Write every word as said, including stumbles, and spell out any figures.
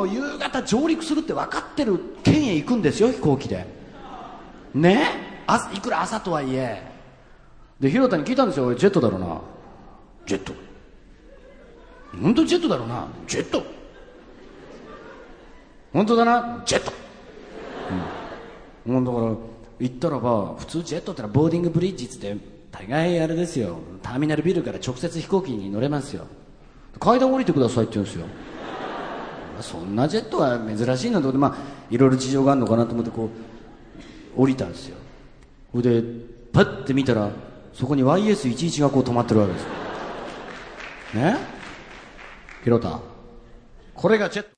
の夕方上陸するって分かってる県へ行くんですよ、飛行機でね。あいくら朝とはいえで、広田に聞いたんですよ。俺ジェットだろうな。ジェット。本当にジェットだろうな。ジェット。本当だな。ジェット。うん、だから言ったらば、普通ジェットってのはボーディングブリッジって大概あれですよ、ターミナルビルから直接飛行機に乗れますよ。階段降りてくださいって言うんですよ。そんなジェットは珍しいなと思って、まあいろいろ事情があるのかなと思ってこう降りたんですよ。でパッて見たらそこに ワイエスいちいち がこう止まってるわけですよね。広田、これがジェット。